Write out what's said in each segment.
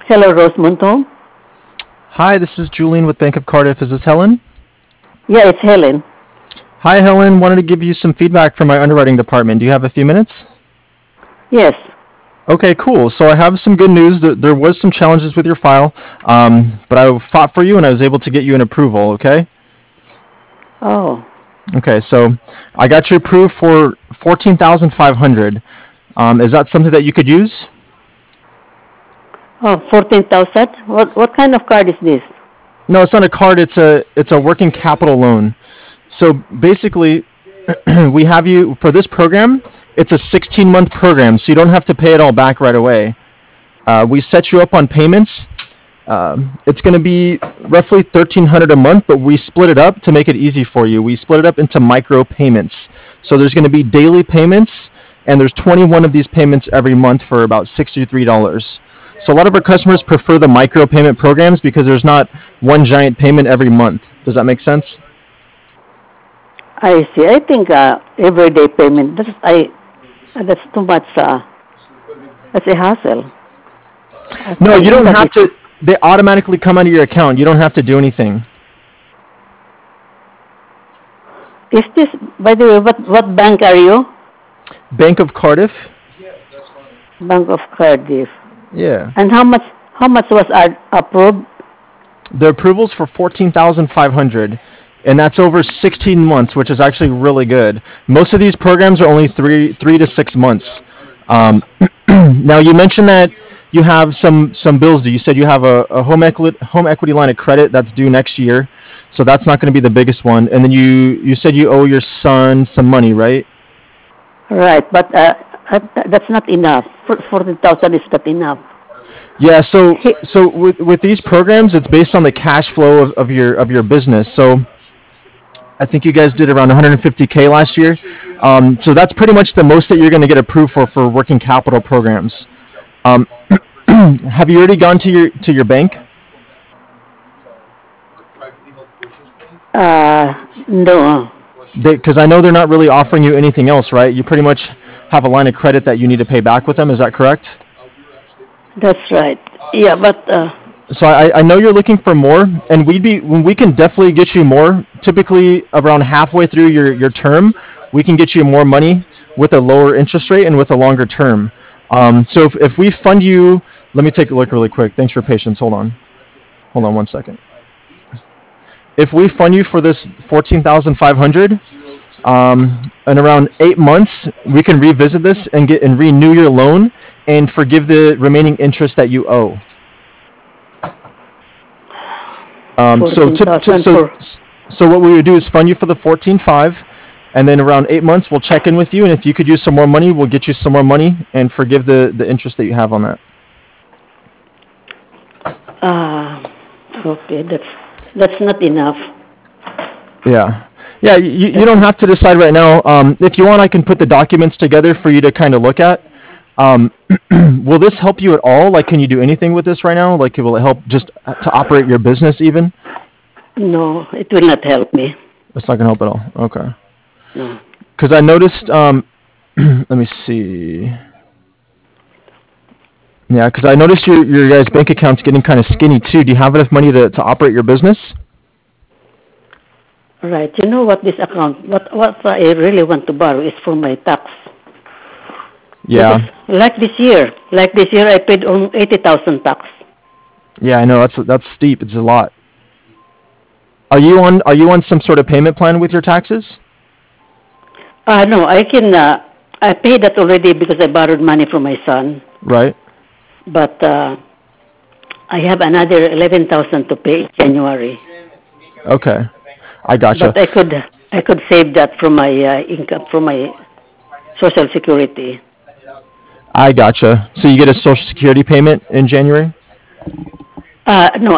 Hello, Rosemont home. Hi, this is Julian with Bank of Cardiff. Is this Helen? Yeah, it's Helen. Hi, Helen. Wanted to give you some feedback from my underwriting department. Do you have a few minutes? Yes. Okay, cool. So I have some good news. There was some challenges with your file, but I fought for you and I was able to get you an approval. Okay. Oh, Okay. So I got you approved for 14,500. Is that something that you could use? oh, 14,000. What kind of card is this? No, it's not a card. It's a working capital loan. So basically, we have you for this program. It's a 16-month program, so you don't have to pay it all back right away. We set you up on payments. It's going to be roughly 1,300 a month, but we split it up to make it easy for you. We split it up into micro payments. So there's going to be daily payments, and there's 21 of these payments every month for about $63. So a lot of our customers prefer the micro payment programs because there's not one giant payment every month. Does that make sense? I see. I think everyday payment. That's too much. That's a hassle. No, I you think don't that have is. to. They automatically come out of your account. You don't have to do anything. Is this? By the way, what bank are you? Bank of Cardiff. Bank of Cardiff. Yeah. And how much was approved? The approval's for 14,500, and that's over 16 months, which is actually really good. Most of these programs are only three to 6 months. Um, Now you mentioned that you have some bills due. You said you have a home equity line of credit that's due next year, so that's not going to be the biggest one. And then you said you owe your son some money, right? Right, but that's not enough. 14,000 is not enough. Yeah. So He, so with these programs, it's based on the cash flow of your business. So I think you guys did around 150K last year. So that's pretty much the most that you're going to get approved for working capital programs. Um, have you already gone to your bank? no. Because I know they're not really offering you anything else, right? You pretty much have a line of credit that you need to pay back with them. Is that correct? That's right. Yeah, but So I know you're looking for more, and we can definitely get you more. Typically, around halfway through your term, we can get you more money with a lower interest rate and with a longer term. So if we fund you, let me take a look really quick. Thanks for your patience. Hold on 1 second. If we fund you for this 14,500, in around 8 months, we can revisit this and get and renew your loan and forgive the remaining interest that you owe. So tip, tip, 14,000 so for. so what we would do is fund you for the 14.5, and then around 8 months we'll check in with you, and if you could use some more money, we'll get you some more money and forgive the interest that you have on that. Uh, okay, that's not enough. Yeah. Yeah, you don't have to decide right now. If you want, I can put the documents together for you to kind of look at. Um, will this help you at all? Like, can you do anything with this right now? Like, will it help just to operate your business even? No, it will not help me. It's not gonna help at all. Okay. No. Because I noticed. Let me see. Yeah, because I noticed your guys' bank account's getting kind of skinny too. Do you have enough money to operate your business? Right. You know what? This account, what I really want to borrow is for my tax. Because Yeah. like this year, I paid on 80,000 tax. Yeah, I know that's steep. It's a lot. Are you on some sort of payment plan with your taxes? No, I paid that already because I borrowed money from my son. Right. But I have another 11,000 to pay in January. Okay. I But gotcha. I could save that from my income, from my Social Security. I gotcha. So you get a Social Security payment in January? No,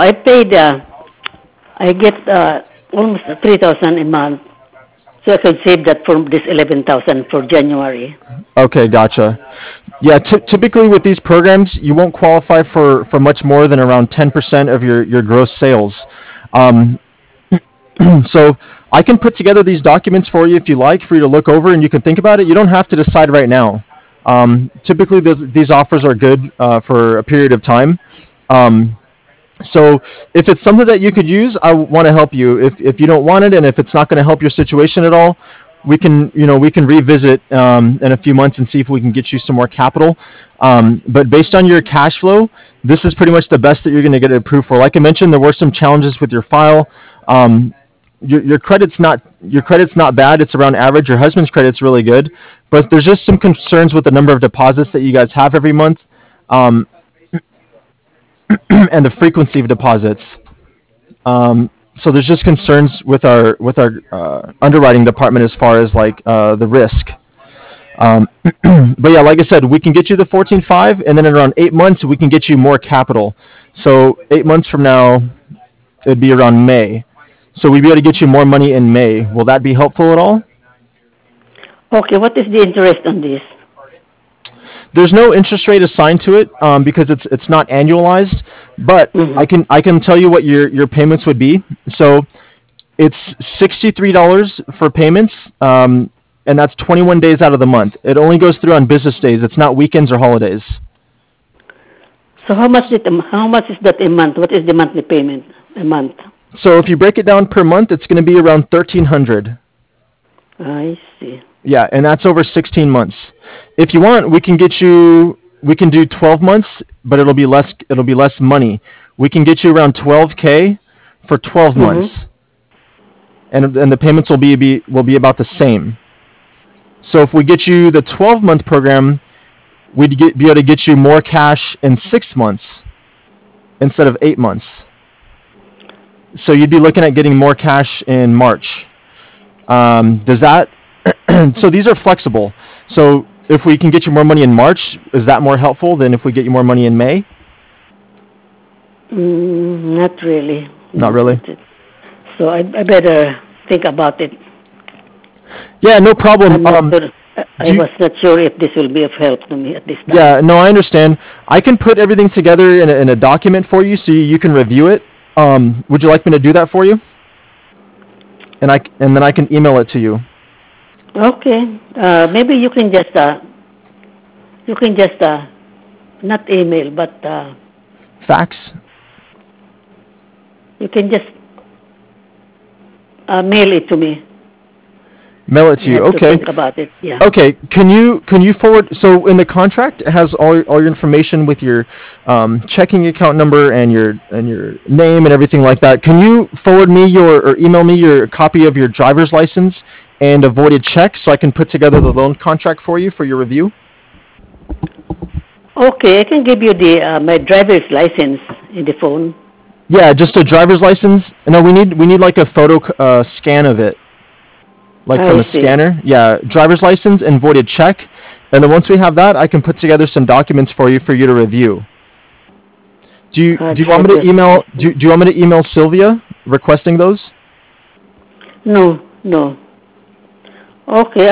I get almost 3,000 a month, so I could save that from this 11,000 for January. Okay, gotcha. Yeah, typically with these programs, you won't qualify for much more than around 10% of your gross sales. Um, so I can put together these documents for you if you like, for you to look over and you can think about it. You don't have to decide right now. Typically, these offers are good for a period of time. So if it's something that you could use, I want to help you. If you don't want it, and if it's not going to help your situation at all, we can revisit in a few months and see if we can get you some more capital. But based on your cash flow, this is pretty much the best that you're going to get it approved for. Like I mentioned, there were some challenges with your file. Um, your credit's not bad. It's around average. Your husband's credit's really good, but there's just some concerns with the number of deposits that you guys have every month, um, and the frequency of deposits. So there's just concerns with our underwriting department as far as like the risk. But yeah, like I said, we can get you the 14.5, and then in around 8 months we can get you more capital. So 8 months from now, it'd be around May. So we'd be able to get you more money in May. Will that be helpful at all? Okay, what is the interest on this? There's no interest rate assigned to it because it's not annualized. But I Mm-hmm. can I can tell you what your payments would be. So it's $63 for payments, and that's 21 days out of the month. It only goes through on business days. It's not weekends or holidays. So how much is that a month? What is the monthly payment a month? So if you break it down per month, it's going to be around 1,300. I see. Yeah, and that's over 16 months. If you want, we can do 12 months, but it'll be less money. We can get you around 12K for 12 Mm-hmm. months, and the payments will be about the same. So if we get you the 12-month program, be able to get you more cash in 6 months instead of 8 months. So you'd be looking at getting more cash in March. Does that? So these are flexible. So if we can get you more money in March, is that more helpful than if we get you more money in May? Not really. Not No, really. so I better think about it. Yeah, no problem. I'm not sure. I Do you, was not sure if this will be of help to me at this time. yeah, no, I understand. I can put everything together in a document for you so you can review it. Would you like me to do that for you? And then I can email it to you. Okay. Maybe you can just not email, but Fax? you can just mail it to me. Mail it I to you. have to Okay. think about it. Yeah. Okay. Can you forward? So in the contract, it has all your information with your checking account number and your name and everything like that. Can you forward me or email me your copy of your driver's license and a voided check so I can put together the loan contract for you for your review? Okay, I can give you the my driver's license in the phone. Yeah, just a driver's license. No, we need like a photo scan of it, like from I a see. scanner. Yeah, driver's license and voided check. And then once we have that, I can put together some documents for you to review. Do you want me to Driver's email license. do you want me to email Sylvia requesting those? No, no. Okay,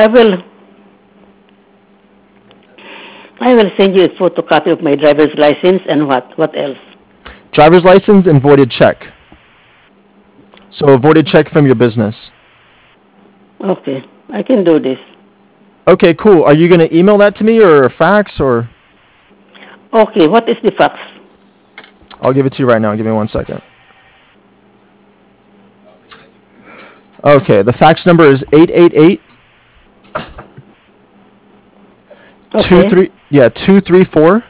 I will send you a photocopy of my driver's license and what? What else? Driver's license and voided check. So a voided check from your business. Okay, I can do this. Okay, cool. Are you going to email that to me or a fax or Okay, what is the fax? I'll give it to you right now. Give me 1 second. Okay, the fax number is 888 Okay, 234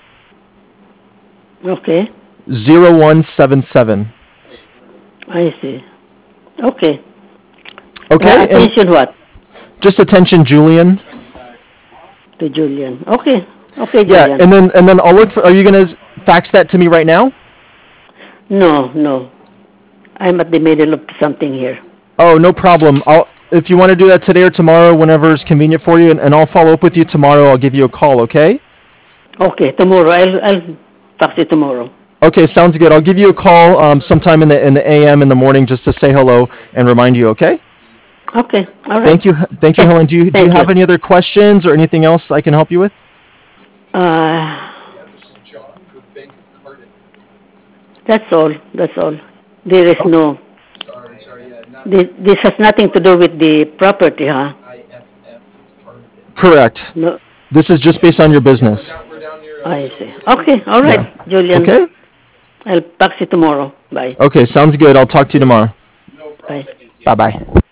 okay, 0177. I see. Okay. Okay, and Attention what? just attention Julian. To Julian. Okay, okay, Yeah, Julian. and then I'll look for. Are you going to fax that to me right now? No, no. I'm at the middle of something here. Oh, no problem. If you want to do that today or tomorrow, whenever it's convenient for you, and I'll follow up with you tomorrow. I'll give you a call, okay? Okay, tomorrow. I'll fax it tomorrow. Okay, sounds good. I'll give you a call sometime in the AM in the morning just to say hello and remind you, okay? Okay, all right. Thank you, Thank Helen. Do you thank you. have any other questions or anything else I can help you with? Uh, that's all. That's all. There is Okay, no. This has nothing to do with the property, huh? correct. No, This is just based on your business. I see. Okay, all Yeah. right, Julian. Okay? I'll fax it tomorrow. Bye. Okay, sounds good. I'll talk to you tomorrow. Bye. Bye-bye.